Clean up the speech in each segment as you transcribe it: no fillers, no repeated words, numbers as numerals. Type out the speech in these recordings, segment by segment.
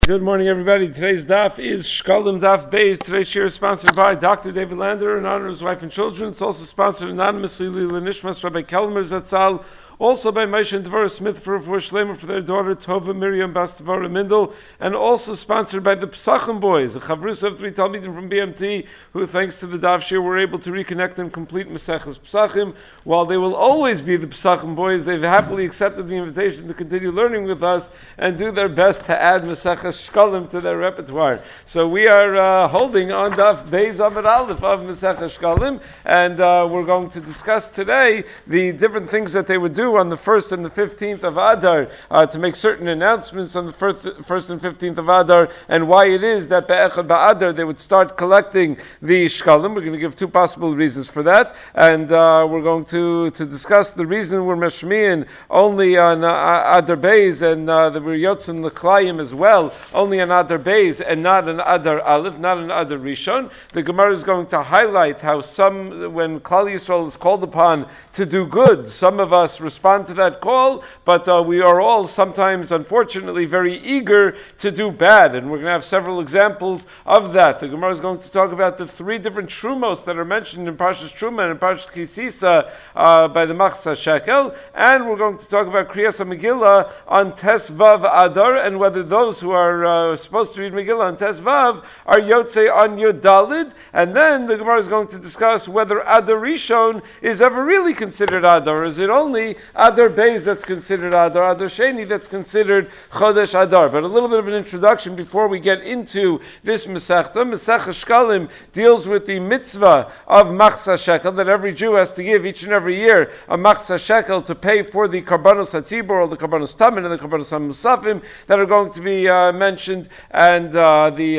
Good morning, everybody. Today's daf is Shkalim Daf Beis. Today's share is sponsored by Dr. David Lander in honor of his wife and children. It's also sponsored anonymously Nishmas Rabbi Kelmer Zatzal. Also by Moshe and Devorah Smith for Shlemer for their daughter Tova Miriam Bas Devorah Mindel, and also sponsored by the Pesachim boys, a chavrus of 3 Talmidim from BMT, who thanks to the Daf Shir were able to reconnect and complete Maseches Pesachim. While they will always be the Pesachim boys, they've happily accepted the invitation to continue learning with us and do their best to add Maseches Shkalim to their repertoire. So we are holding on Daf Beis Amud Aleph of Maseches Shkalim, and we're going to discuss today the different things that they would do on the 1st and the 15th of Adar to make certain announcements on the 1st and 15th of Adar, and why it is that Be'echad Ba'adar they would start collecting the Shkalim. We're going to give 2 possible reasons for that, and we're going to discuss the reason we're Meshmiyin only on Adar Beis, and we're Yotzin L'Klayim as well, only on Adar Beis and not on Adar Aleph, not on Adar Rishon. The Gemara is going to highlight how when Klal Yisrael is called upon to do good, some of us respond to that call, but we are all sometimes, unfortunately, very eager to do bad, and we're going to have several examples of that. The Gemara is going to talk about the 3 different trumos that are mentioned in Parshas Truma and in Parshas Kisisa by the Machzah Shekel, and we're going to talk about Kriyas HaMegillah on Tes Vav Adar, and whether those who are supposed to read Megillah on Tes Vav are Yotzei on Yud Dalid, and then the Gemara is going to discuss whether Adar Rishon is ever really considered Adar, or is it only Adar Beis that's considered Adar, Adar Sheni that's considered Chodesh Adar. But a little bit of an introduction before we get into this Masechta. Masechah Shkalim deals with the mitzvah of Machzah Shekel, that every Jew has to give each and every year a Machzah Shekel to pay for the Karbanos HaTzibur, or the Karbanos Tamin and the Karbanos HaMusafim that are going to be mentioned, and the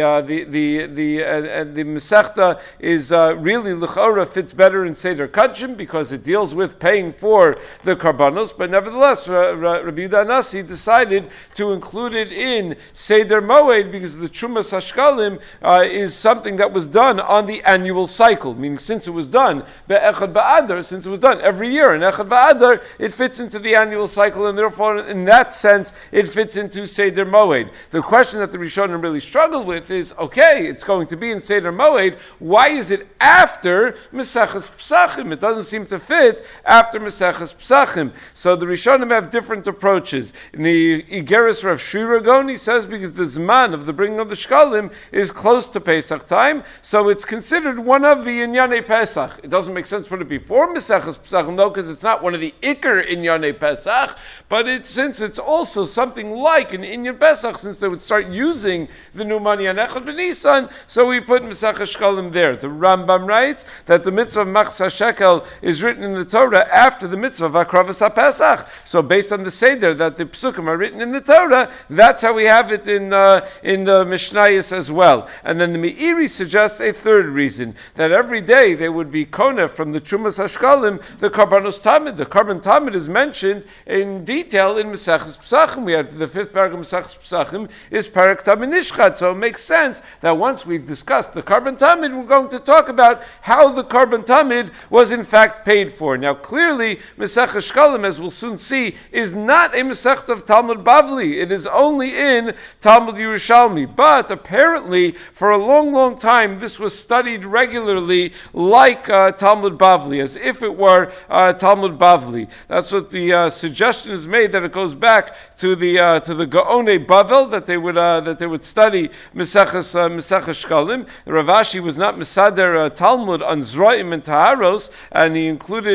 Masechta is really L'chora fits better in Seder Kachim because it deals with paying for the Karbanos, but nevertheless, Rabbi Yehuda Nasi decided to include it in Seder Moed because the Trumas Hashkalim is something that was done on the annual cycle, meaning since it was done Be'echad Ba'adar, since it was done every year in Echad Ba'adar, it fits into the annual cycle, and therefore, in that sense, it fits into Seder Moed. The question that the Rishonim really struggled with is, okay, it's going to be in Seder Moed, why is it after Maseches Pesachim? It doesn't seem to fit after Maseches Pesachim. So the Rishonim have different approaches. In the Igeris Rav Shira Gaon, he says because the Zman of the bringing of the Shkalim is close to Pesach time, so it's considered one of the Inyanei Pesach. It doesn't make sense to put it before Maseches Pesachim, though, because it's not one of the Iker Inyanei Pesach, but since it's also something like an Inyan Pesach, since they would start using the new money on Echad B'Nisan, so we put Maseches Shkalim there. The Rambam writes that the mitzvah of Machzah Shekel is written in the Torah after the mitzvah of Akravas HaPesach. So based on the Seder that the Psukim are written in the Torah, that's how we have it in the Mishnayos as well. And then the Meiri suggests a third reason, that every day they would be Koneh from the Trumas Hashkalim, the Karbanos Tamid. The Karban Tamid is mentioned in detail in Maseches Pesachim. We have the 5th paragraph of Maseches Pesachim is Parak Tamid Nishchat. So it makes sense that once we've discussed the Karban Tamid, we're going to talk about how the Karban Tamid was in fact paid for. Now clearly, Masechah Shkalim, as we'll soon see, is not a Masechta of Talmud Bavli. It is only in Talmud Yerushalmi. But apparently, for a long, long time, this was studied regularly like Talmud Bavli, as if it were Talmud Bavli. That's what the suggestion is made, that it goes back to the Gaonei Bavel, that they would study Masechah Shkalim. The Rav Ashi was not Mesader Talmud on Zroim and Taharos, and he included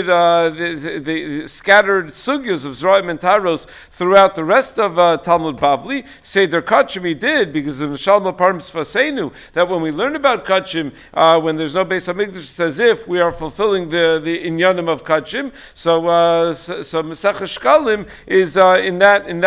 the scattered sugyas of Zroim and Taharos throughout the rest of Talmud Bavli. Seder Kachim he did, because of Shalma Parim Sfasenu, that when we learn about Kachim, when there's no Beis HaMikdash, it's as if we are fulfilling the inyanim of Kachim. So Masechah Shkalim is in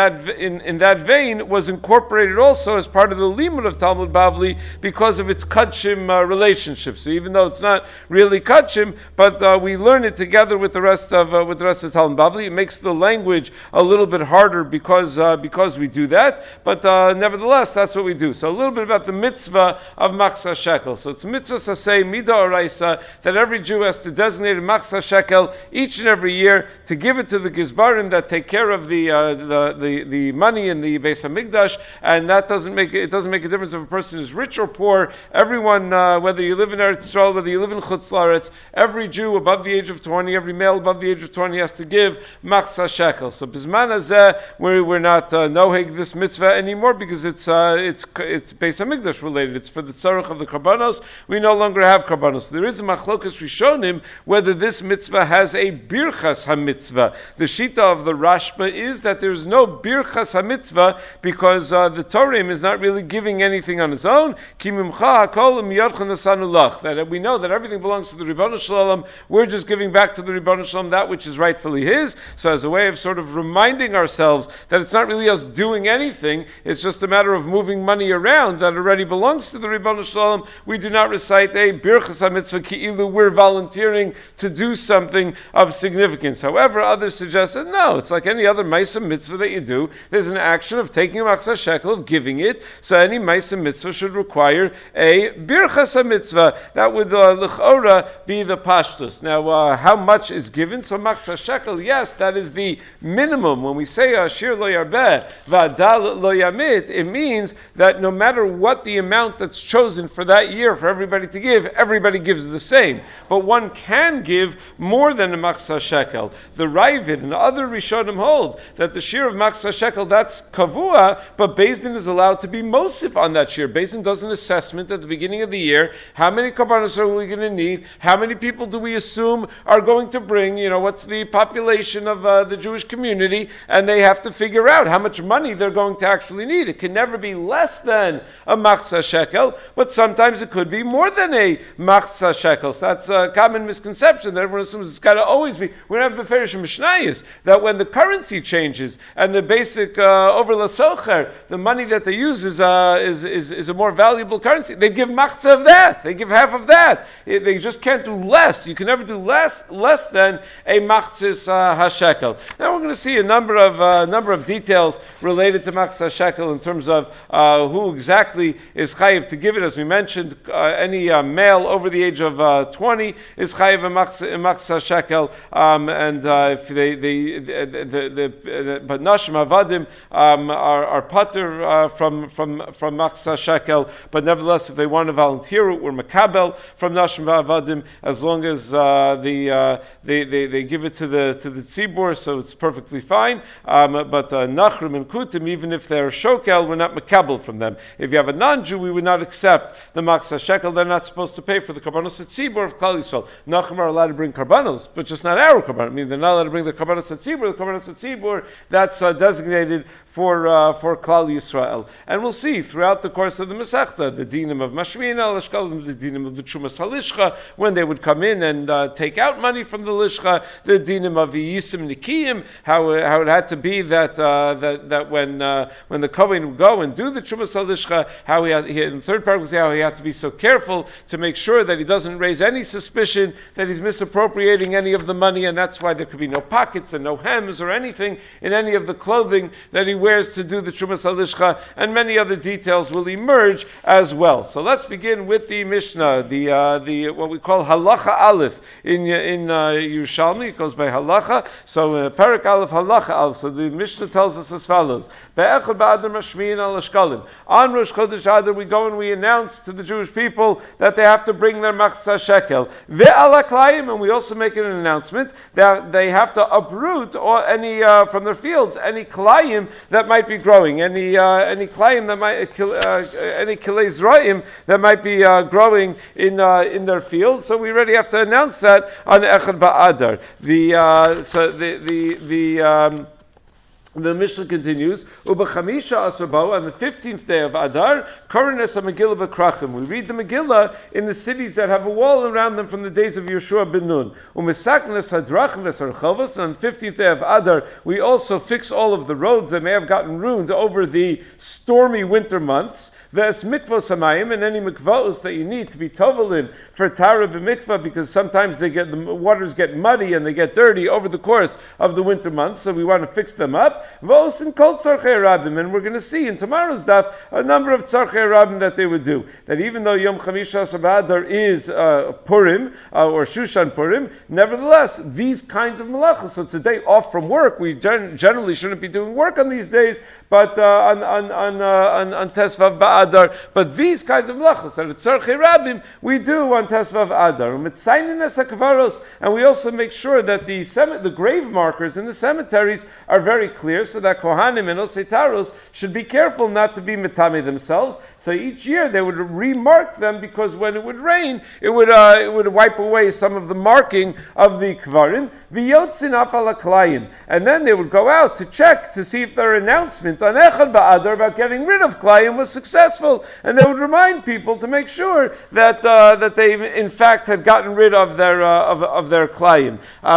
that vein was incorporated also as part of the limud of Talmud Bavli because of its Kachim relationship. So even though it's not really Kachim, but we learn it together with the rest of Talmud Bavli. It makes the language a little bit harder because we do that, but nevertheless, that's what we do. So a little bit about the mitzvah of machzah shekel. So it's mitzvah saseh mida oraisa that every Jew has to designate a machzah shekel each and every year to give it to the gizbarim that take care of the money in the Beis Hamikdash, and that doesn't make a difference if a person is rich or poor. Everyone, whether you live in Eretz Yisrael, whether you live in Chutz La'aretz, every Jew above the age of 20, every male above the age of 20 has to give machzah shekel. So bisman hazeh, we're not noheg this mitzvah anymore because it's Beis Hamikdash related. It's for the tzarech of the karbanos. We no longer have karbanos. There is a machlokas rishonim whether this mitzvah has a birchas hamitzvah. The shita of the Rashba is that there's no birchas hamitzvah because the Torah is not really giving anything on its own. That we know that everything belongs to the Ribono Shel Olam. We're just giving back to the Ribono Shel Olam that which is rightfully his. So as a way of sort of reminding ourselves that it's not really us doing anything, it's just a matter of moving money around that already belongs to the Ribono Shel Olam. We do not recite a birchas hamitzvah ki'ilu we're volunteering to do something of significance. However, others suggested no, it's like any other ma'aseh mitzvah that you do. There's an action of taking a machzah shekel, of giving it. So any ma'aseh mitzvah should require a birchas mitzvah. That would l'chora be the pashtus. Now, how much is given? So machzah shekel, yes, that is the minimum. When we say ashir lo yarbeh v'adal lo yamit, it means that no matter what the amount that's chosen for that year for everybody to give, everybody gives the same. But one can give more than a machzah shekel. The Ravid and other Rishonim hold that the shir of machzah shekel, that's kavua, but Beis Din is allowed to be mosif on that shir. Beis Din does an assessment at the beginning of the year. How many karbanos are we going to need? How many people do we assume are going to bring? What's the population of the Jewish community? And they have to figure out how much money they're going to actually need. It can never be less than a machzah shekel, but sometimes it could be more than a machzah shekel. So that's a common misconception that everyone assumes it's got to always be. We don't have beferish mishnayos that when the currency changes and the basic over lasocher, the money that they use is a more valuable currency, they give machzah of that. They give half of that. They just can't do less. You can never do less than a machzis hashekel. Now we're going to see a number of details related to machzah shekel in terms of who exactly is chayiv to give it. As we mentioned, any male over the age of 20 is chayiv a machzah shekel, and if but nashim avadim are pater from machzah shekel. But nevertheless, if they want to volunteer, we're makabel from nashim avadim as long as they give it to the tzibur, so it's perfectly fine. But nachrim and kutim, even if they're shokel, we're not makabel from them. If you have a non-Jew, we would not accept the machzah shekel. They're not supposed to pay for the karbanos tzibur of Klal Yisrael. Nachrim are allowed to bring karbanos, but just not our karbanos. I mean, they're not allowed to bring the karbanos tzibur. The karbanos tzibur that's designated for Klal Yisrael. And we'll see throughout the course of the Masechta the dinim of mashmina al ashkalim, the dinim of the trumas halishcha when they would come in and take out money from the lishcha, the dinim of yisim nikiyim, how it had to be that when the kohen would go and do the trumas halishcha, how in the third part was how he had to be so careful to make sure that he doesn't raise any suspicion that he's misappropriating any of the money, and that's why there could be no pockets and no hems or anything in any of the clothing that he wears to do the Trumas HaLishcha, and many other details will emerge as well. So let's begin with the Mishnah, the what we call Halacha Aleph in Yerushalmi. It goes by Halacha. So Parak Aleph, Halacha Aleph. So the Mishnah tells us as follows: Be'echad ba'adar mashmiin al ashkalim. On Rosh Chodesh Adar, we go and we announce to the Jewish people that they have to bring their machzah shekel. Ve'ala klayim, and we also make an announcement that they have to uproot or any from their fields any klayim that might be growing, any klayim that might any kilei zra'im that might be growing in their fields. So we already have to announce that on Echad Ba'adar. The Mishnah continues, Ubachamisha Asarbo, on the 15th day of Adar, Korones HaMegillah V'Krachim. We read the Megillah in the cities that have a wall around them from the days of Yeshua ben Nun. Umesaknes Hadrachim V'Sarchavos, on the 15th day of Adar, we also fix all of the roads that may have gotten ruined over the stormy winter months. Ves mikvos hamayim, and any mikvos that you need to be tovel in for tara b'mikvah, because sometimes the waters get muddy and they get dirty over the course of the winter months, so we want to fix them up. Vos and kol tzarchei rabbim, and we're going to see in tomorrow's daf a number of tzarchei rabbim that they would do. That even though Yom Chamisha Sabadar is Purim or Shushan Purim, nevertheless these kinds of malachos. So it's a day off from work. We generally shouldn't be doing work on these days, but on Tesvav Ba'adar. But these kinds of malachos that it's tzarchei rabbim we do on Tesvav Adar. And we also make sure that the grave markers in the cemeteries are very clear, so that Kohanim and Osei Taros should be careful not to be mitame themselves. So each year they would remark them, because when it would rain, it would wipe away some of the marking of the kvarim. V'yotzin afal haklayim, and then they would go out to check to see if their announcement on Echad Ba'adar about getting rid of klayim was successful, and they would remind people to make sure that they in fact had gotten rid of their klayim.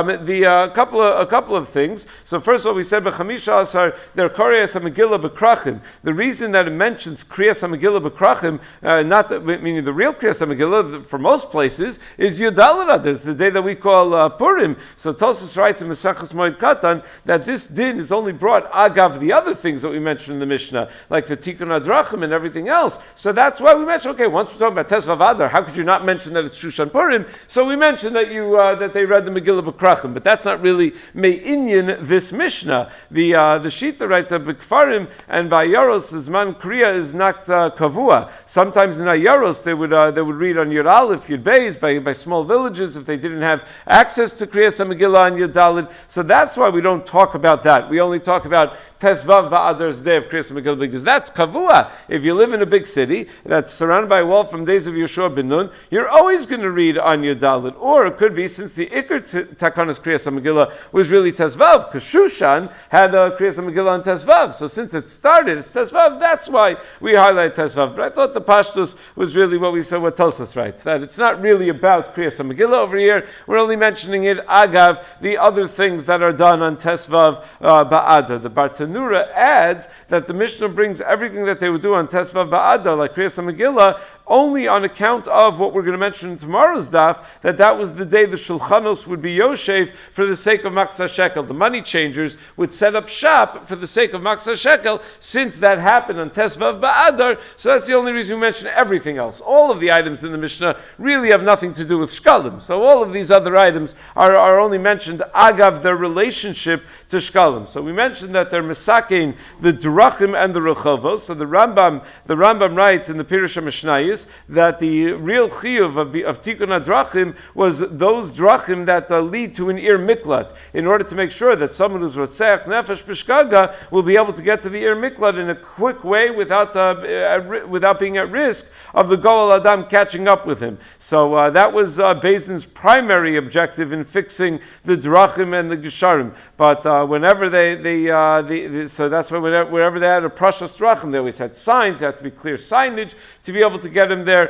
A couple of things. So first of all, we said b'chamisha asar their Kriyas HaMegillah b'krachim. The reason that it mentions Kriyas HaMegillah b'krachim, meaning the real Kriyas HaMegillah for most places, is Yudalad. It's the day that we call Purim. So Tosfos writes in Mesachos Moed Katan that this din is only brought agav the other things that we mentioned in the Mishnah, like the Tikkun Adrachim and everything else. So that's why we mentioned, okay, once we're talking about Tesvav Adar, how could you not mention that it's Shushan Purim? So we mentioned that that they read the Megillah b'krachim, but that's not really me'inyan this Mishnah. The Shita writes that b'kfarim and by Yaros Zman Kriya is not kavua. Sometimes in Ayaros they would read on Yud Aleph, Yud Beis, by small villages if they didn't have access to Kriyas HaMegillah on Yud Daled. So that's why we don't talk about that. We only talk about Tesvav Ba'adar's day of Kriyas HaMegillah, because that's kavua. If you live in a big city that's surrounded by a wall from days of Yeshua ben Nun, you're always going to read on Yud Daled. Or it could be, since the Iker Takanas Kriyas HaMegillah was really Tesvav, because Shushan had Kriyas HaMegillah on Tesvav. So since it started, it's Tesvav, that's why we highlight Tesvav. But I thought the Pashtus was really what we said, what Tosfos writes, that it's not really about Kriyas HaMegillah over here. We're only mentioning it agav the other things that are done on Tesvav Ba'adar. The Bartanura adds that the Mishnah brings everything that they would do on Tesvav Ba'adar, like Kriyas HaMegillah, only on account of what we're going to mention in tomorrow's daf, that was the day the Shulchanos would be Yoshev for the sake of Machzah Shekel. The money changers would set up shop for the sake of Machzah Shekel, since that happened on Tesvav Ba'adar, so that's the only reason we mention everything else. All of the items in the Mishnah really have nothing to do with Shkalim. So all of these other items are only mentioned agav their relationship to Shkalim. So we mentioned that they're Mesakein, the Drachim and the Rechovos. So the Rambam writes in the Pirush HaMishnayos that the real chiyuv of Tikkun HaDrachim was those drachim that lead to an Ir Miklat, in order to make sure that someone who's Rotzeach Nefesh B'Shkaga will be able to get to the Ir Miklat in a quick way without being at risk of the Goel Adam catching up with him. So that was Beis Din's primary objective in fixing the drachim and the gesharim. But whenever so that's why whenever they had a precious drachim, they always had signs. They had to be clear signage to be able to get him there.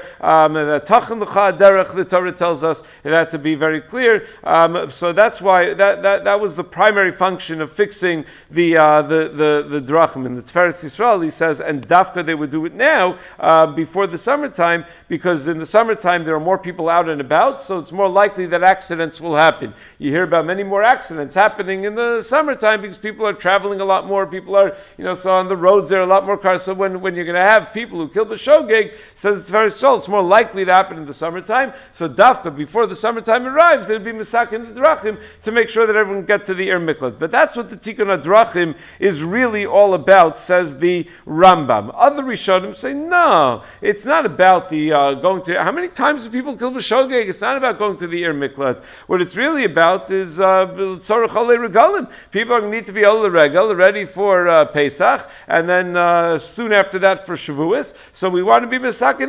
The Torah tells us it had to be very clear. So that's why that was the primary function of fixing the drachim. In the Tiferes Yisrael, he says, and dafka they would do it now before the summertime, because in the summertime there are more people out and about, so it's more likely that accidents will happen. You hear about many more accidents happening in the summertime because people are traveling a lot more. People are, so on the roads there are a lot more cars. So when you're going to have people who kill b'shogeg, says it's very so, it's more likely to happen in the summertime. So dafka, before the summertime arrives, there'll be misakin the drachim to make sure that everyone gets to the Ir Miklat. But that's what the Tikkun HaDrachim is really all about, says the Rambam. Other Rishonim say, no, it's not about the going to. How many times do people kill b'shogeg? It's not about going to the Ir Miklat. What it's really about is tzorach olei regalim. People are going to need to be olei regal, ready for Pesach, and then soon after that for Shavuos. So we want to be misakin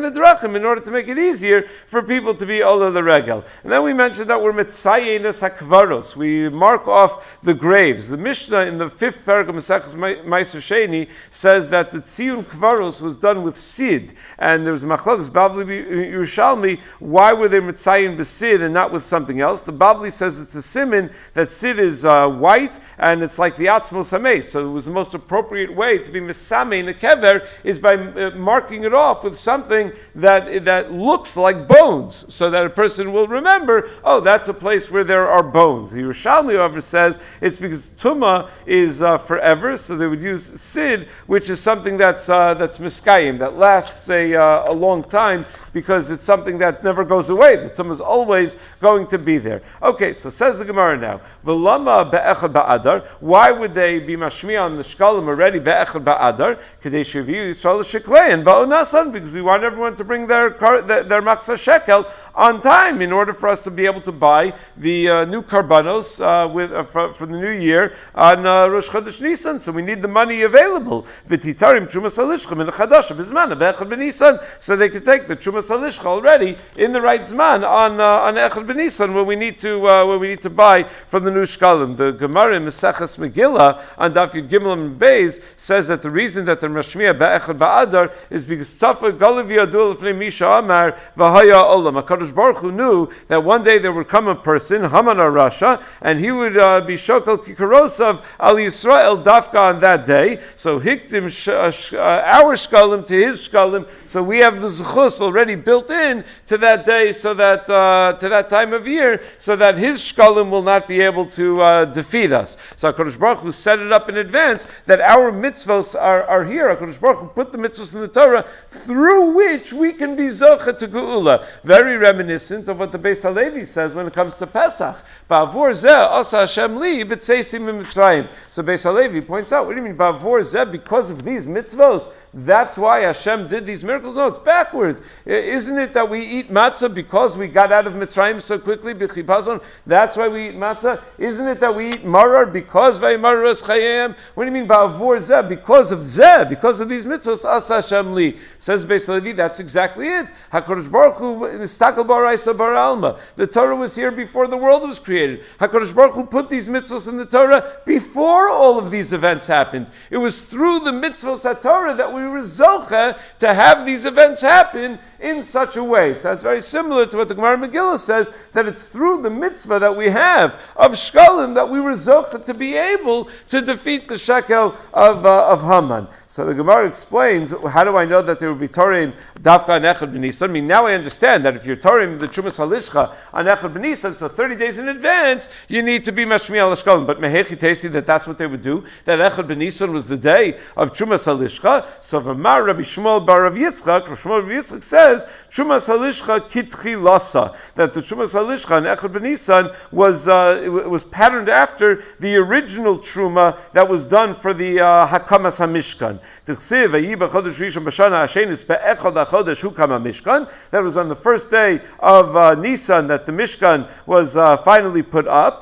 the drachim in order to make it easier for people to be ola the regel. And then we mentioned that we're mitzayenes hakvaros. We mark off the graves. The Mishnah in the 5th parak of Maseches Meiser Sheni says that the tziyun kvaros was done with sid, and there was a machlokes Bavli Yerushalmi. Why were they mitzayin b'sid and not with something else? The Bavli says it's a siman that sid is white and it's like the atzmos hameis. So it was the most appropriate way to be misameh in a kever is by marking it off with something that looks like bones, so that a person will remember, oh, that's a place where there are bones. The Yerushalmi, however, says it's because tumah is forever, so they would use sid, which is something that's miskayim, that lasts a long time, because it's something that never goes away. The tumah is always going to be there. Okay, so says the Gemara now, V'lama be'echad ba'adar, why would they be mashmiya on the shkalim already be'echad ba'adar? Kadei sheviyu Yisrael sheklein ba'onasan, because we want everyone to bring their machzah shekel on time in order for us to be able to buy the new karbanos for the new year on Rosh Chodesh Nisan. So we need the money available. V'titarim trumas halishcha min chadasha b'zman be'echad b'nisan, so they could take the trumas halishcha already in the right zman on echad b'nisan when we need to buy from the new shkalim. The Gemara in Maseches Megillah on Daf Yud Gimel and Beis says that the reason that the mashmiya be'echad ba'adar is because Tzafa Galav Yadul Lefnei Misha Amar V'haya Olam. HaKadosh Baruch Hu knew that one day there would come a person, Haman Rasha, and he would be Shokal Kikarosav Al Yisrael Dafka on that day. So Hiktim our shkalim to his shkalim. So we have the zechus already built in to that day, so that to that time of year, so that his shkalim will not be able to defeat us. So HaKadosh Baruch Hu set it up in advance that our mitzvos are here. HaKadosh Baruch Hu put the mitzvos in the Torah through which we can be zocha to geula. Very reminiscent of what the Beis Halevi says when it comes to Pesach. Ba'avor zeh asa Hashem li b'tzeisim mitzrayim. So Beis Halevi points out, what do you mean ba'avor zeh? Because of these mitzvos, that's why Hashem did these miracles? No, it's backwards. Isn't it that we eat matzah because we got out of Mitzrayim so quickly? That's why we eat matzah. Isn't it that we eat marar because vayimar es chayim? What do you mean ba'avor zeh? Because of these mitzvos, asa Hashem li. Says Beis Halevi, that's exactly it. HaKadosh Baruch Hu nistakal baraisa bar alma. The Torah was here before the world was created. HaKadosh Baruch Hu put these mitzvos in the Torah before all of these events happened. It was through the mitzvos HaTorah that we were zocha to have these events happen in such a way. So that's very similar to what the Gemara Megillah says, that it's through the mitzvah that we have of shkalim that we were zocha to be able to defeat the shekel of Haman. So the Gemara explains, how do I know that there will be Torim Dafka on Echad B'Nisan? I mean, now I understand that if you're Torim the Trumas Halishcha on Echad B'Nisan, so 30 days in advance, you need to be Mashmi al Shkalim. But Mehechi Tesi, that's what they would do, that Echad B'Nisan was the day of Trumas Halishcha. So V'mar Rabbi Shmuel bar Rav Yitzchak, Rav Shmuel Rav Yitzchak says, Trumas Halishcha kitchi lasa, that the Trumas Halishcha on Echad B'Nisan was patterned after the original Truma that was done for the Hakamas HaMishkan. That was on the first day of Nisan that the Mishkan was finally put up.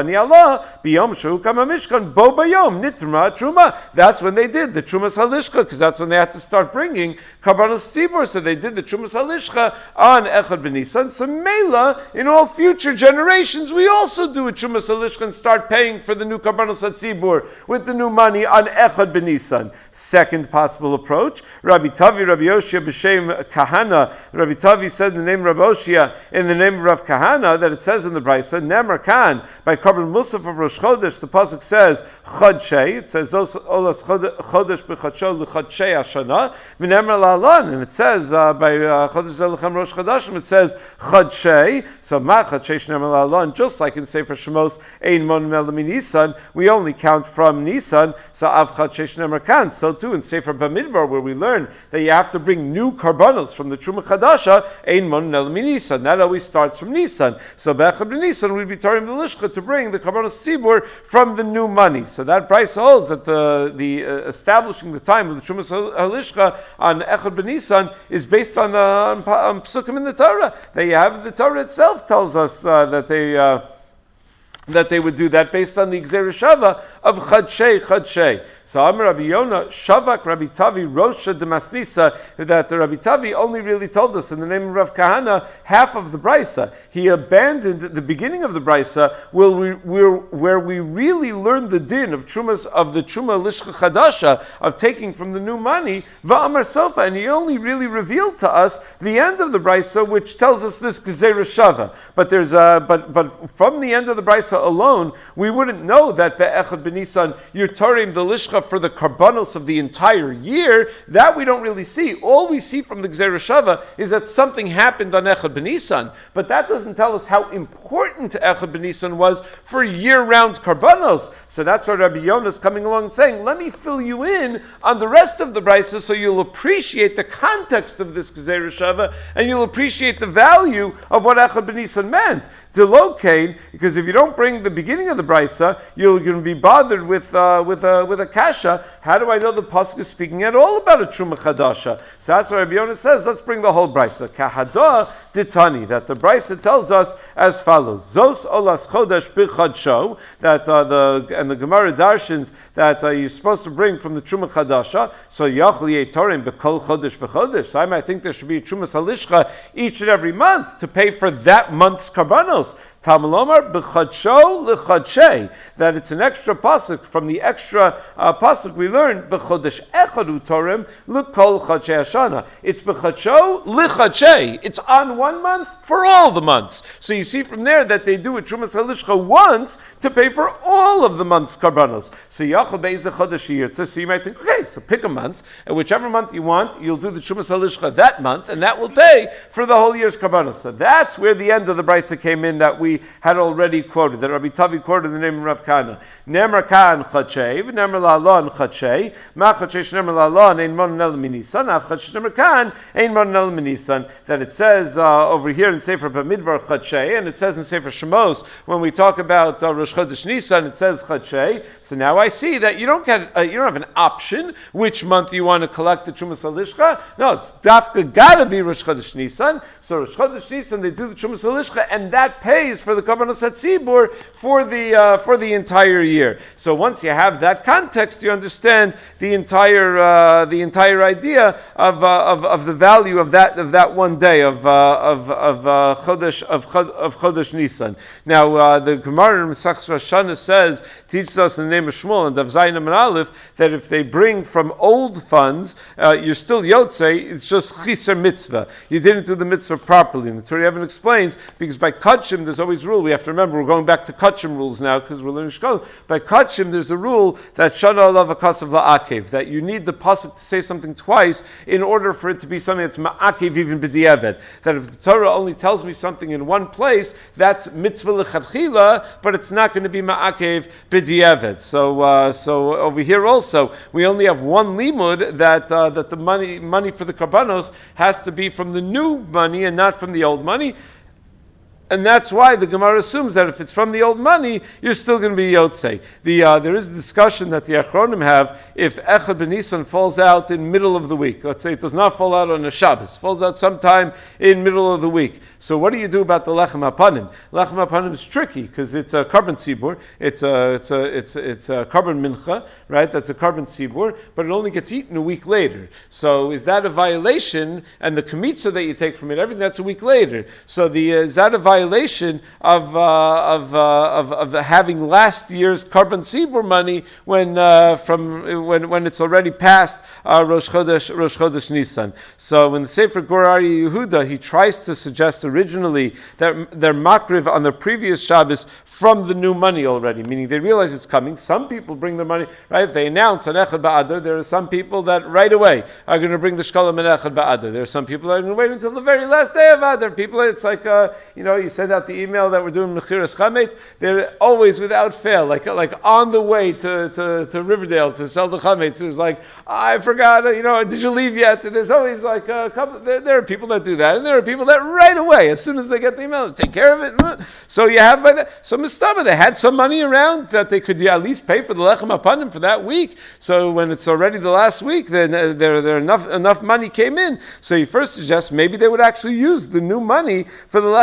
That's when they did the Trumas Halishcha, because that's when they had to start bringing Karbanos Tzibur. So they did the Trumas Halishcha on Echad B'Nisan. So Mela, in all future generations, we also do a Trumas Halishcha and start paying for the new Karbanos Tzibur with the new money on Echad B'Nisan. Second possible approach, Rabbi Tavi, Rabbi Yoshia b'Shem Kahana. Rabbi Tavi said in the name of Rabbi Yoshia, in the name of Rav Kahana, that it says in the Brisa, Nemar Khan, by Karban Musaf of Rosh Chodesh, the pasuk says Chodshei. It says Olas Chodesh b'Chodsho l'Chodshei Hashana v'Nemar La'alan, and it says by Chodesh Zelechem Rosh Chodashim, it says Chodshei. So Ma Chodshei Shnemar La'alan, just like in Sefer Shemos Ein Mon Melami Nisan, we only count from Nisan. So Av Chodshei Shnemar Khan. So too in Sefer Bamidbar, where we learn that you have to bring new karbanos from the Truma Chadasha, Ein Mon Nelmi Nisan. That always starts from Nisan. So B'echad B'Nisan we'd be tarim the lishcha to bring the karbanos tzibur from the new money. So that price holds that the establishing the time of the Truma Halishcha on Echad B'Nisan is based on psukim in the Torah. That you have the Torah itself tells us that that they would do that based on the Gzeira Shava of Chadshei. So Amar Rabbi Yonah, Shavak Rabbi Tavi, Rosha de Masnisa, that Rabbi Tavi only really told us in the name of Rav Kahana half of the Brisa. He abandoned the beginning of the Brisa where we really learned the din of Trumas, of the Truma Lishcha Chadasha, of taking from the new money, Va'amar Sofa, and he only really revealed to us the end of the Brisa, which tells us this Gzeira Shava. But there's but from the end of the Brisa alone, we wouldn't know that Be'echad B'Nisan you're Torim the Lishcha for the Karbanos of the entire year. That we don't really see. All we see from the Gzeira Shava is that something happened on Echad B'Nisan, but that doesn't tell us how important Echad B'Nisan was for year-round Karbanos. So that's why Rabbi Yonah is coming along and saying, let me fill you in on the rest of the Brisa so you'll appreciate the context of this Gzeira Shava and you'll appreciate the value of what Echad B'Nisan meant. Delokain, because if you don't bring the beginning of the Brisa, you're going to be bothered with a kasha. How do I know the pasuk is speaking at all about a truma chadasha? So that's why Rabbi Yonah says, let's bring the whole Brisa. Kahada ditani, that the Brisa tells us as follows: Zos olas chodesh b'chadsho, that the Gemara darshins that you're supposed to bring from the truma chadasha. So yachli etorim b'kol chodesh v'chodesh. So I think there should be a truma salishcha each and every month to pay for that month's karbanos. Talmud b'chadsho l'chadshei, that it's an extra pasuk from the extra pasuk we learned b'chodesh echad utorim l'kol chadshei hashana. It's b'chadsho l'chadshei. It's on 1 month for all the months. So you see from there that they do a trumas halishcha once to pay for all of the month's karbanos. So yachal be'ezeh chodesh yirtzeh. So you might think, okay, so pick a month, and whichever month you want, you'll do the trumas halishcha that month, and that will pay for the whole year's karbanos. So that's where the end of the Brisa came in that we had already quoted, that Rabbi Tavi quoted in the name of Rav Kahana. Nemar kan chadshei, v'nemar la'alon chadshei, ma chadshei shnemar la'alon, ein mon el minisan, av chadshei shnemar kan, ein mon el minisan. That it says over here in Sefer Bamidbar chadshei, and it says in Sefer Shemos, when we talk about Rosh Chodesh Nisan, it says chadshei. So now I see that you don't have an option which month you want to collect the Trumas Halishcha. No, it's dafka gotta be Rosh Chodesh Nisan. So Rosh Chodesh Nisan, they do the Trumas Halishcha, and that pays for the Karbanos HaTzibur for the entire year. So once you have that context, you understand the entire idea of the value of that 1 day of Chodesh Nisan. Now the Gemara in Masechus Rosh Hashanah says, teaches us in the name of Shmuel and Dav Zayin and Aleph, that if they bring from old funds, you're still Yotzei. It's just Chiser Mitzvah. You didn't do the mitzvah properly. And the Torah Even explains, because by Kachim there's always rule. We have to remember we're going back to Kachim rules now because we're learning Shkol. By Kachim there's a rule that Shana Alav Akasav La'akev, that you need the pasuk to say something twice in order for it to be something that's Ma'akev even B'di'evet. That if the Torah only tells me something in one place, that's Mitzvah L'chadchila, but it's not going to be Ma'akev B'di'evet. So over here also, we only have one limud that the money for the Karbanos has to be from the new money and not from the old money. And that's why the Gemara assumes that if it's from the old money, you're still going to be Yotzei. There is a discussion that the Achronim have if Echad B'Nisan falls out in middle of the week. Let's say it does not fall out on a Shabbos. Falls out sometime in middle of the week. So what do you do about the Lechem HaPanim? Lechem HaPanim is tricky because it's a carbon tzibur. It's a carbon mincha, right? That's a carbon tzibur, but it only gets eaten a week later. So is that a violation? And the kmitza that you take from it, everything that's a week later. So is that a violation of having last year's carbon tzibur money when it's already past Rosh Chodesh Nisan? So in the Sefer Gur Aryeh Yehuda, he tries to suggest originally that they're makriv on the previous Shabbos from the new money already, meaning they realize it's coming. Some people bring their money, right? If they announce on Echad Ba'adar, there are some people that right away are going to bring the Shkolim and Echad Ba'adar. There are some people that are going to wait until the very last day of Adar. People, it's like, you send out the email that we're doing Mechiras Chametz, they're always without fail, like on the way to Riverdale to sell the Chametz. There's like, I forgot, did you leave yet? And there's always like a couple, there are people that do that, and there are people that right away, as soon as they get the email, they take care of it. So you have by that, so Mistama, they had some money around that they could at least pay for the Lechem HaPanim for that week. So when it's already the last week, then there enough money came in. So you first suggest maybe they would actually use the new money for the Lechem HaPanim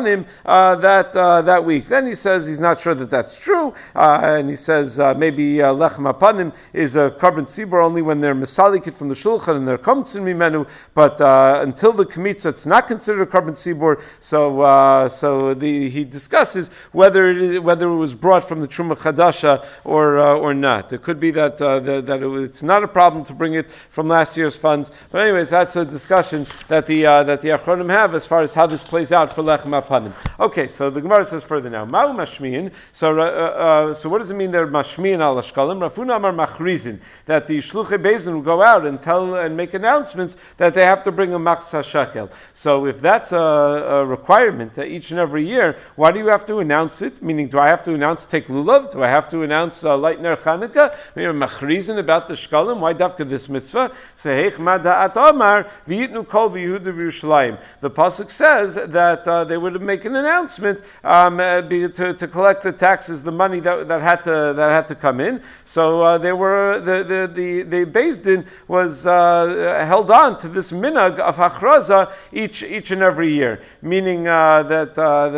Panim that week. Then he says he's not sure that that's true, and he says maybe Lechem HaPanim is a carbon tzibur only when they're misalikit from the shulchan and they're kamtzin mimenu, but until the kmitza, it's not considered a carbon tzibur. So he discusses whether it was brought from the Truma Chadasha or not. It could be that it's not a problem to bring it from last year's funds. But anyways, that's a discussion that the Achronim have as far as how this plays out for Lechem HaPanim. Okay, so the Gemara says further now. Ma'u mashmiin. So what does it mean they're mashmiin al ashkalim? Rafuna amar machrizin, that the shluchei beizin will go out and tell and make announcements that they have to bring a machzah shekel. So if that's a requirement that each and every year, why do you have to announce it? Meaning, do I have to announce take lulav? Do I have to announce light ner Chanukah? Machrizin about the shkalim? Why dafka this mitzvah? Seheich mada'at amar v'yitnu kol b'Yehuda b'Yerushalayim. The pasuk says that they would make an announcement to collect the taxes, the money that had to come in. So they were the Beis Din was held on to this minhag of hachraza each and every year, meaning that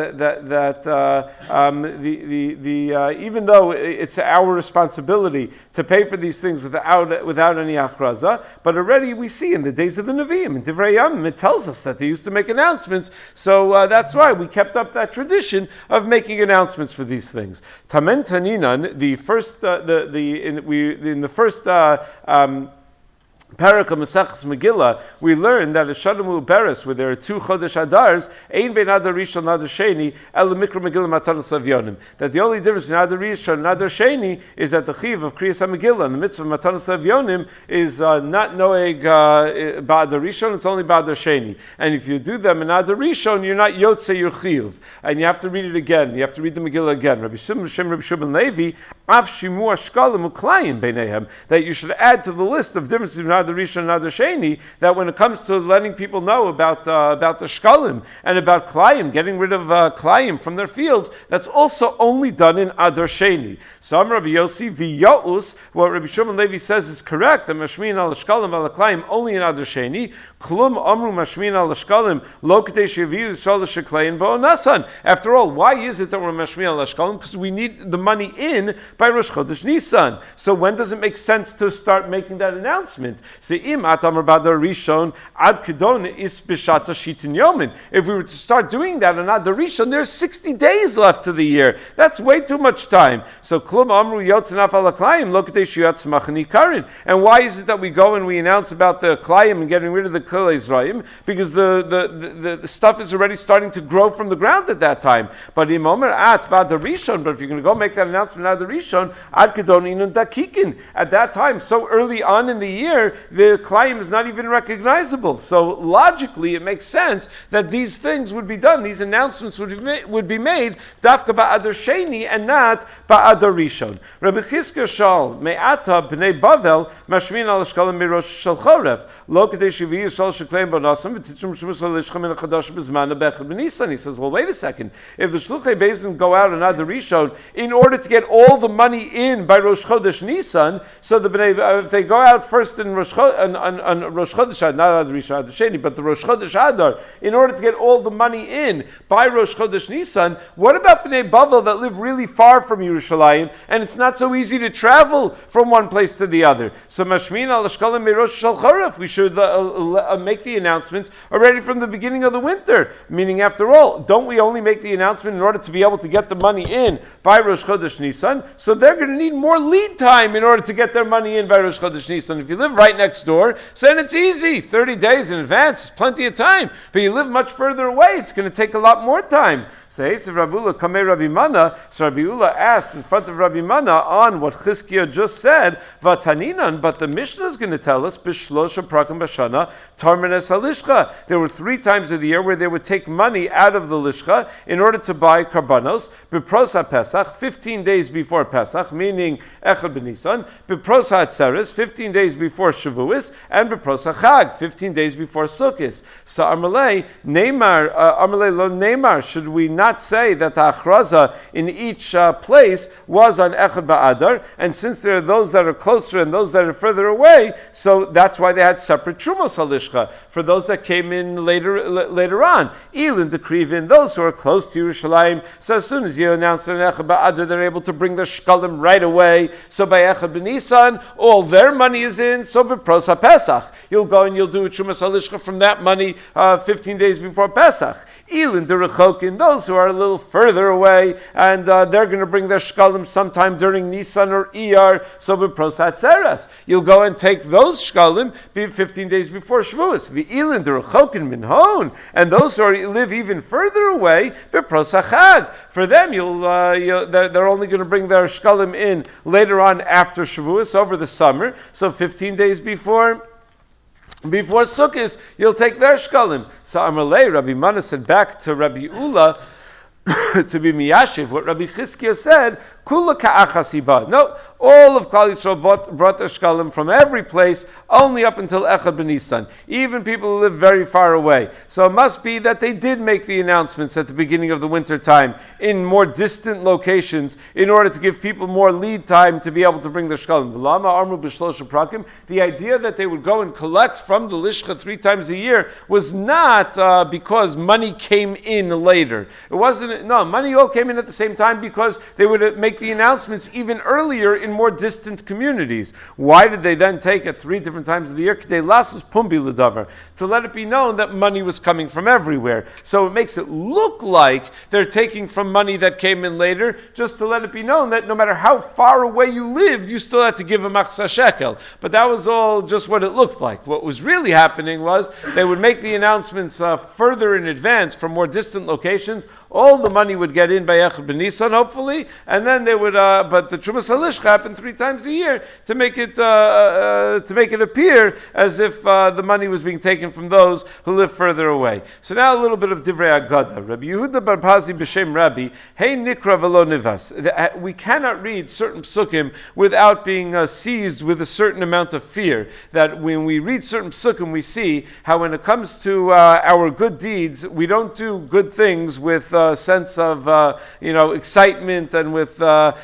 even though it's our responsibility to pay for these things without any hachraza, but already we see in the days of the Nevi'im, in Divrei Yamim, it tells us that they used to make announcements. So that's why we kept up that tradition of making announcements for these things. Tamen Taninan, in the first Parak of Maseches Megillah, we learn that a Shadamu Beres, where there are 2 Chodesh Adars, Ein Ben Adar Rishon Adar Sheni, El Mikra Megillah Matanos Avyonim. That the only difference between Adar Rishon and Adar Sheni is that the Chiv of Kriyas HaMegillah and the mitzvah of Matanos Avyonim is not Noeg Ba'adar Rishon, it's only Ba'adar Sheni. And if you do them in Adar Rishon, you're not Yotze your Chiv. And you have to read it again. You have to read the Megillah again. Rabbi Shimon Levi, Av Shimu Ashkalim Uklayim Beinehem, that you should add to the list of differences between Adar Rishon and Adar Sheni, that when it comes to letting people know about the shkalim and about klayim, getting rid of klayim from their fields, that's also only done in Adar Sheni. So Rabbi Yossi v'Yaus, what Rabbi Shimon Levi says is correct, that mashmin al shkalim al klayim only in Adar Sheni. Klum amru mashmin al shkalim lo k'dei sheviu yisrael l'sheklein bo'onasan. After all, why is it that we're mashmin al shkalim? Because we need the money in by Rosh Chodesh Nisan. So when does it make sense to start making that announcement? If we were to start doing that on Adar Rishon, there's 60 days left to the year. That's way too much time. So and why is it that we go and we announce about the Klayim and getting rid of the Kol Ezraim? Because the stuff is already starting to grow from the ground at that time. But if you're going to go make that announcement at Adar Rishon, at that time, so early on in the year, the Klayim is not even recognizable. So logically, it makes sense that these things would be done, these announcements would be made, dafka ba'adar Sheni and not ba'adar Rishon. Rabbi Chizkiah Shal, me'ata b'nei Bavel, mashmin al shkalim mirosh shel choref, lo k'dei shivi yisrael shekleim bonasam, v'titzum shmus al-ishcha min ha-chadash b'zman ha-bechad b'nisan. He says, well, wait a second. If the shluchei beizin go out on Adar Rishon in order to get all the money in by Rosh Chodesh Nisan, so if they go out first in Rosh Chodesh, on Rosh Chodesh Adar, not Adar Rishon Adar Sheni, but the Rosh Chodesh Adar, in order to get all the money in by Rosh Chodesh Nisan, what about Bnei Bavel that live really far from Yerushalayim, and it's not so easy to travel from one place to the other? So Mashmin al Ashkalim Mirosh Shel Choref, we should make the announcement already from the beginning of the winter. Meaning, after all, don't we only make the announcement in order to be able to get the money in by Rosh Chodesh Nisan? So they're going to need more lead time in order to get their money in by Rosh Chodesh Nisan. If you live right next door, so then it's easy. 30 days in advance, plenty of time. But you live much further away, it's going to take a lot more time. So Rabbi Ula Kamei Rabbi Mana, so Rabbi Ula asked in front of Rabbi Mana on what Chizkiah just said, Vataninan, but the Mishnah is going to tell us, Bishlosha Prakam Bashana, Tarmenes HaLishcha. There were 3 times of the year where they would take money out of the Lishcha in order to buy Karbanos, Bipros HaPesach, 15 days before Pesach, meaning Echad B'Nisan, Bipros HaTzeres, 15 days before Shavuos, and Bipros HaChag, 15 days before Sukkot. So Amalei Lo Neymar, should we not say that the achraza in each place was on Echad Ba'adar, and since there are those that are closer and those that are further away, so that's why they had separate Trumos HaLishcha. Lishcha, for those that came in later on. Elin Dekrivin, those who are close to Yerushalayim, so as soon as you announce an Echad Ba'adar, they're able to bring their shkalim right away. So by Echad B'Nisan, all their money is in, so b'Pros HaPesach. You'll go and you'll do a Trumas HaLishcha from that money 15 days before Pesach. Elin Derechokin, those who are a little further away, and they're going to bring their shkalim sometime during Nisan or Iyar, so b'Pros HaTzeres. You'll go and take those shkalim 15 days before Shavuos. V'Elin Derechokin Minhon, and those who live even further away, b'Pros HaChag. For them, they're only going to bring their shkalim in later on after Shavuos, over the summer, so 15 days before Sukkot, you'll take their shkalim. So Amalei, Rabbi Mana said back to Rabbi Ula to be miyashiv what Rabbi Chizkiah said. Kula ka'achasiba. No, all of Klal Yisrael brought their shkalim from every place, only up until Echad B'Nisan. Even people who live very far away. So it must be that they did make the announcements at the beginning of the winter time in more distant locations in order to give people more lead time to be able to bring their shkalim. The idea that they would go and collect from the Lishcha 3 times a year was not because money came in later. It wasn't. No, money all came in at the same time because they would make the announcements even earlier in more distant communities. Why did they then take it 3 different times of the year? To let it be known that money was coming from everywhere. So it makes it look like they're taking from money that came in later, just to let it be known that no matter how far away you lived, you still had to give a machzah shekel. But that was all just what it looked like. What was really happening was they would make the announcements further in advance from more distant locations. All the money would get in by Echad B'Nisan, hopefully, and then they would. But the Trumas HaLishcha happened 3 times a year to make it appear as if the money was being taken from those who live further away. So now a little bit of Divrei Agada. Rabbi Yehuda bar Pazi b'Shem Rabbi, Hey Nikra v'lo Nivas. We cannot read certain psukim without being seized with a certain amount of fear. That when we read certain psukim, we see how when it comes to our good deeds, we don't do good things with a sense of excitement and with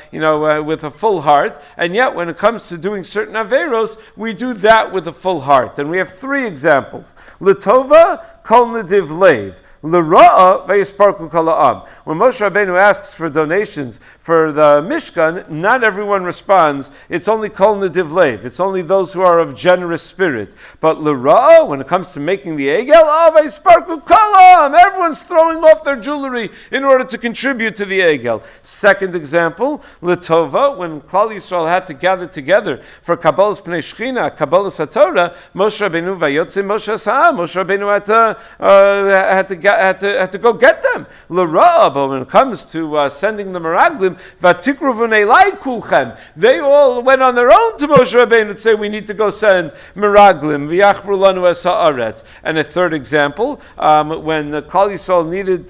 a full heart, and yet when it comes to doing certain averos, we do that with a full heart. And we have 3 examples. L'tova kol nediv leiv. L'ra'a v'yisparku kol ha'am. When Moshe Rabbeinu asks for donations for the Mishkan, not everyone responds. It's only kol nediv leiv. It's only those who are of generous spirit. But l'ra'a, when it comes to making the egel, v'yisparku kol ha'am. Everyone's throwing off their jewelry in order to contribute to the egel. Second example, l'tova, when Klal Yisrael had to gather together for Kabbalas Pnei Shechina, Kabbalas HaTorah, Moshe Rabbeinu vayotze Moshe Sa'ah. Moshe Rabbeinu had to go get them. L'ra'a, but when it comes to sending the meraglim, v'tikru v'neilai kulchem, they all went on their own to Moshe Rabbeinu to say, we need to go send meraglim, v'yachbru lanu es ha'aretz. And a third example, when the Klal Yisrael needed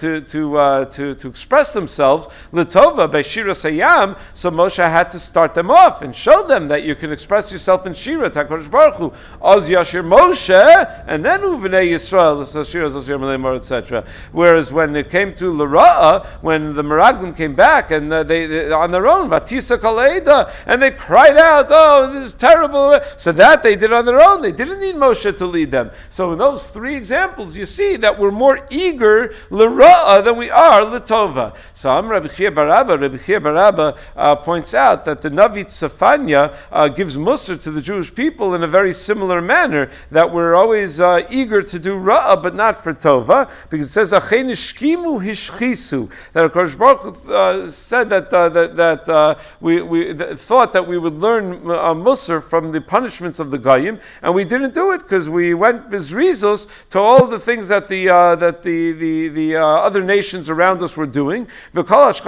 to express themselves, l'tova by Shira Sayam, so Moshe had to start them off and show them that you can express yourself in Shira, HaKadosh Baruch Hu, Oz Yashir Moshe, and then Uvnei Yisrael, etc. Whereas when it came to L'Ra'a, when the Meraglim came back and they on their own, Vatisa Kaleida, and they cried out, oh, this is terrible. So that they did on their own. They didn't need Moshe to lead them. So in those 3 examples, you see that we're more eager L'Ra'a than we are L'Tova. So Rabbi Chia bar Abba points out that the Navi Tzafanya gives Musar to the Jewish people in a very similar manner, that we're always eager to do Ra'ah, but not for Tova, because it says, Achein ishkimu hishchisu, that HaKadosh Baruch Hu said that we thought that we would learn Musar from the punishments of the Goyim, and we didn't do it because we went bizrizos to all the things that the other nations around us were doing. That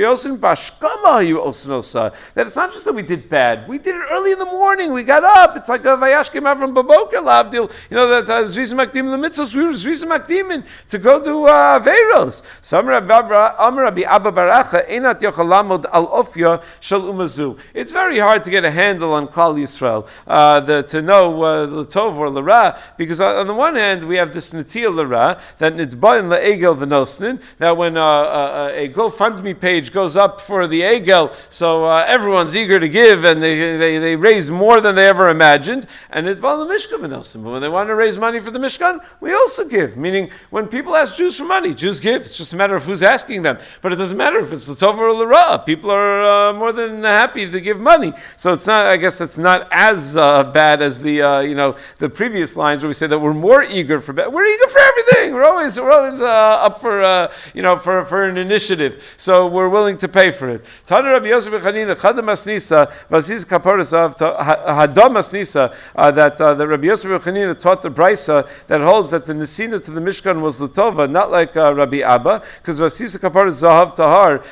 it's not just that we did bad. We did it early in the morning. We got up. It's like a Vayashkim Avram Baboker Lavdil. That Zrizim Akdim mitzvahs, we was reason makdimin to go do Averos. So Amar Rabbi Abba Baracha, Einat yochel lamod al ofya shel umazu. It's very hard to get a handle on Klal Yisrael, to know the tov or the ra, because on the one hand we have this Netiya l'ra, that nitbayin la'egel v'nosnin, that when a GoFundMe page goes up for the egel, so everyone's eager to give, and they raise more than they ever imagined, and nitbayin l'mishkan v'nosnin. But when they want to raise money for the Mishkan, we also give. Meaning, when people ask Jews for money, Jews give. It's just a matter of who's asking them. But it doesn't matter if it's l'tov or l'ra. People are more than happy to give money. So it's not. I guess it's not as bad as the previous lines where we say that we're more eager for. We're eager for everything. We're always up for an initiative. So we're willing to pay for it. Tana Rabbi Yosef Bechanina Chadam Asnisa Vaziz Kaparas of Hadam Asnisa that Rabbi Yosef Bechanina taught the Brisa that holds that the Nesina to the Mishkan was Latova, not like Rabbi Abba, because Vasisa Kaparas Zahav Tahar,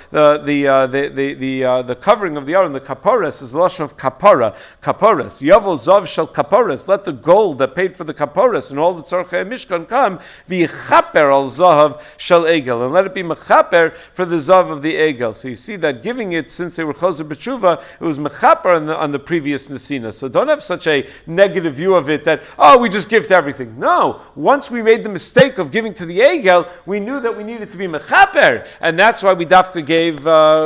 the covering of the Aron, the Kaparas is the lashon of Kapara. Kaparas Yavo Zav Shel Kaparas. Let the gold that paid for the Kaparas and all the Tzarchei Mishkan come v'chaper al Zahav Shel Egel, and let it be mechaper for the Zav of the Egel. So you see that giving it, since they were Choser B'tshuva, it was mechaper on the previous Nesina. So don't have such a negative view of it that we just give to everything. No, once we made the mistake of giving to the Egel, we knew that we needed to be mechaper, and that's why we dafka gave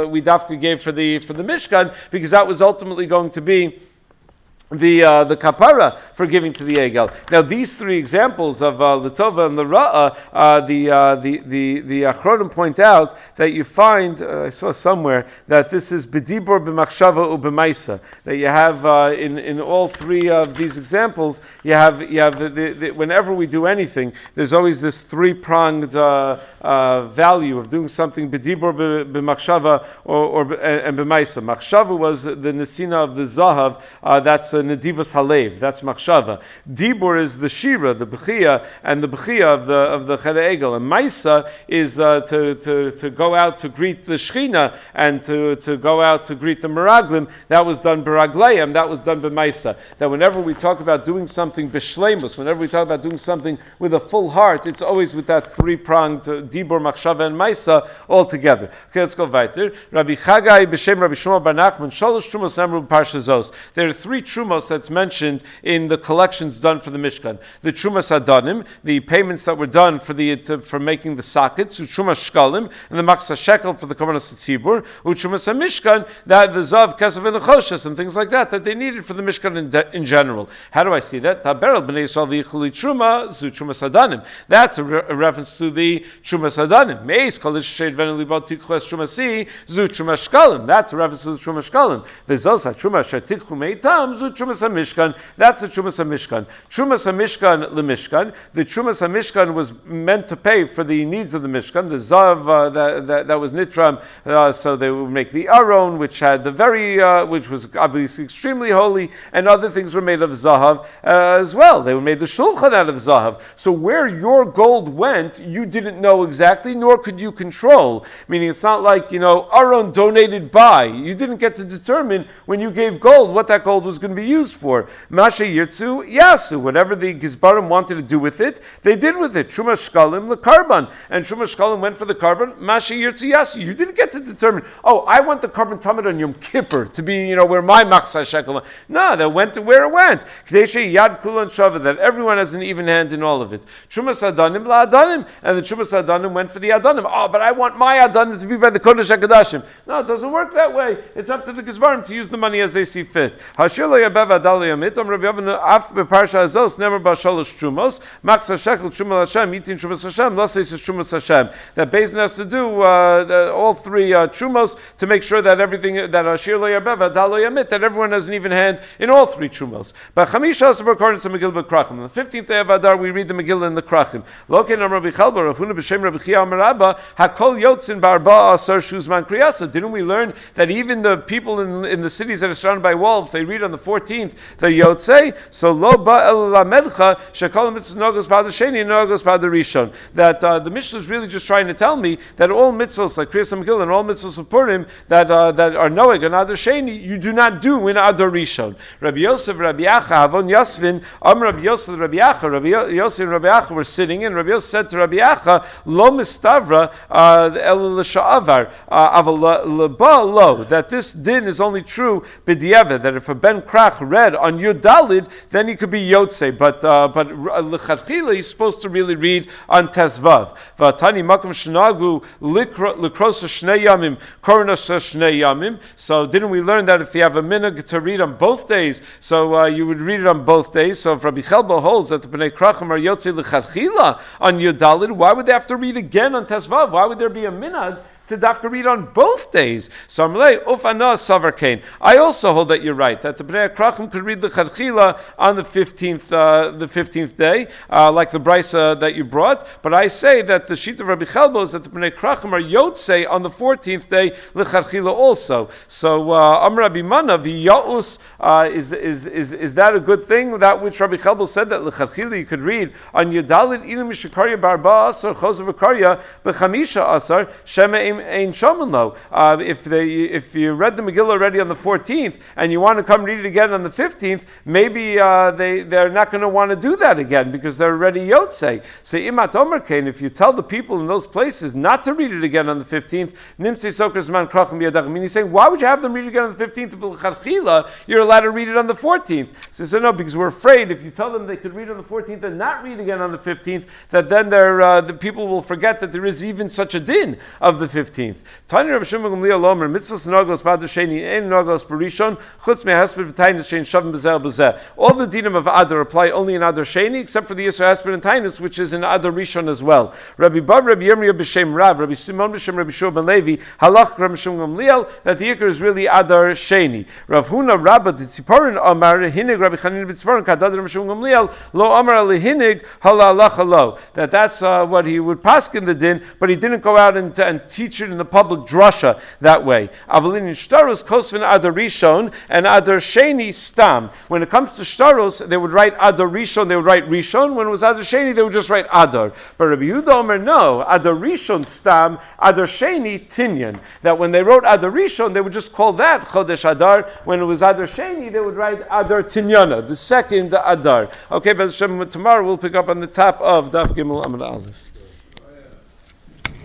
for the Mishkan, because that was ultimately going to be the kapara for giving to the egel. Now these three examples of Latova and the Ra'ah, the Achronim point out that you find, I saw somewhere, that this is B'dibor, B'machshava, U'b'maisa. That you have in all three of these examples, you have whenever we do anything, there's always this three-pronged value of doing something B'dibor, B'machshava, and B'maisa. Machshava was the Nesina of the Zahav, that's Nedivas Halev, that's Machshava. Dibur is the Shira, the Bechia, and the Bechia of the Chere Egel. And Maisa is to go out to greet the Shechina and to go out to greet the Meraglim. That was done Beragleim, that was done B'Maisa. That whenever we talk about doing something B'Shleimus, whenever we talk about doing something with a full heart, it's always with that three-pronged Dibur, Machshava, and Maisa all together. Okay, let's go weiter. Rabbi Chagai B'Shem Rabbi Shmuel Bar Nachman Sholosh Trumos Amru Parsha Zos. There are three Trumos that's mentioned in the collections done for the Mishkan. The Trumas Adanim, the payments that were done for making the sockets, Trumas Shkalim, and the Machsa Shekel for the Korbanos Tzibur, Trumas HaMishkan, that the Zav, Kesef, and Nechoshes, and things like that they needed for the Mishkan in general. How do I see that? Taberel B'nei Yisrael v'yichuli Truma, Zu Trumas Adanim. That's a reference to the Trumas Adanim. Meis Kolish Shed Venu Libot Tikhues Trumasi, Zu Trumas Shkalim. That's a reference to the Trumas Shkalim. V'zos HaTrumas Shetikhu Meitam, Zu Trumas HaMishkan, that's the Trumas HaMishkan. Trumas HaMishkan LeMishkan. The Trumas HaMishkan was meant to pay for the needs of the Mishkan. The Zav that was Nitram, so they would make the Aron, which had which was obviously extremely holy, and other things were made of Zahav as well. They were made the Shulchan out of Zahav. So where your gold went, you didn't know exactly, nor could you control. Meaning it's not like, Aron donated by. You didn't get to determine when you gave gold what that gold was going to be used for. Masha Yirtzu Yasu. Whatever the Gizbarim wanted to do with it, they did with it. Truma Shkalim the Karban. And Truma Shkalim went for the Karban. Masha Yirtzu Yasu. You didn't get to determine, I want the Karban Tamid on Yom Kippur to be, where my Machsa Shekel. No, that went to where it went. Kadeshe Yad Kulan Shava, that everyone has an even hand in all of it. Truma Sadanim La Adanim. And the Truma Sadanim went for the Adanim. But I want my Adanim to be by the Kodesh HaKodashim. No, it doesn't work that way. It's up to the Gizbarim to use the money as they see fit. Hashir Lo Yabev Adal Yamit. Rabbi Yavin Af beParsha Azos never b'Shalosh Trumos Machsa Shekel Truma Hashem Yitin Trumas Hashem Lasei Trumas Hashem. That Beis has to do all three Trumos to make sure that everything that Ashir Lo Yarbev Adal Lo Yamit, that everyone has an even hand in all three Trumos. But Chamisha also according to Megillah Krachim. On the 15th day of Adar we read the Megillah in the Krachim. Lokein Am Rabbi Chalba Rafuna b'Shem Rabbi Chia Amar Abba Hakol Yotzin Barba Asar Shuzman Kriyasa. Didn't we learn that even the people in the cities that are surrounded by walls, they read on the 14th 14th they're Yotzei. So lo ba el lamedcha shekol mitzvahs nogos b'ad sheni nogos b'ad rishon. That the Mishnah is really just trying to tell me that all mitzvahs like Kriyas Megillah and all mitzvahs of Purim that are noeg and Adar Sheni you do not do in Adar Rishon. Rabbi Yosef, Rabbi Acha, Havon Yasvin, Rabbi Yosef, Rabbi Acha, Rabbi Yosef and Rabbi Acha were sitting, and Rabbi Yosef said to Rabbi Acha, Lo mistavra el l'sha'avar aval leba lo, that this din is only true b'diavad, that if a ben krach read on Yud Dalid, then he could be Yotzei, but l'chadchila he's supposed to really read on Tezvav. V'atani makom shnagu likros shnei yamim koronas shnei yamim. So didn't we learn that if you have a minhag to read on both days, so you would read it on both days? So if Rabbi Chelba holds that the Bnei Krachim are Yotzei l'chadchila on Yud Dalid, why would they have to read again on Tezvav? Why would there be a minhag to dafka read on both days? So Amalei Ufana Savar Kain. I also hold that you're right, that the Bnei Krachim could read the Chadchila on the 15th day, like the Brisa that you brought. But I say that the sheet of Rabbi Chelbo is that the Bnei Krachim are Yotzei on the 14th day l'Chadchila also. So Amr Rabbi Mana v'Yaus is that a good thing? That which Rabbi Chelbo said that l'Chadchila you could read on Yudalid Inu Mishakarya Barba Asar Chosav V'Karya B'Chamisha Asar Shema Ein Shomen. If you read the Megillah already on the 14th and you want to come read it again on the 15th, maybe they're not going to want to do that again because they're already Yotzei. So Imat Omer Kain, if you tell the people in those places not to read it again on the 15th, Nimtzei Sokers Man Krachim B'Yadach. I mean, he's saying, why would you have them read it again on the 15th? If l'chadchila you're allowed to read it on the 14th. So he said, no, because we're afraid if you tell them they could read it on the 14th and not read again on the 15th, that then the people will forget that there is even such a din of the 15th. Tanya Rabbi Shimon Gamliel Lomer mitzvahs nogos b'ad sheni ein nogos b'rishon chutz mehesped v'tainus shein shavim b'zeh b'zeh. All the dinim of Adar apply only in Adar Sheni, except for the Yisra Hesped and Tainus, which is in Adar Rishon as well. Rabbi Bav, Rabbi Yirmiyah b'shem Rav, Rabbi Simon b'shem Rabbi Shua ben Levi, halach Rabbi Shimon Gamliel that the Yikr is really Adar Sheni. Rav Huna Rabba d'Tziporin Amar hinig Rabbi Chanin b'Tziporin kadad Rabbi Shimon Gamliel lo Amar lehinig halalacha lo. That's what he would pask in the din, but he didn't go out and teach it in the public drasha that way. Avalin shtaros kosvin Adar Rishon and Adar Sheni stam. When it comes to shtaros, they would write Adar Rishon, they would write Rishon. When it was Adar Sheni, they would just write Adar. But Rabbi Yehuda Omer, no, Adar Rishon stam, Adar Sheni tinyan. That when they wrote Adar Rishon, they would just call that Chodesh Adar. When it was Adar Sheni, they would write Adar Tinyana, the second Adar. Okay, but tomorrow we'll pick up on the top of Daf Gimel Amud Aleph.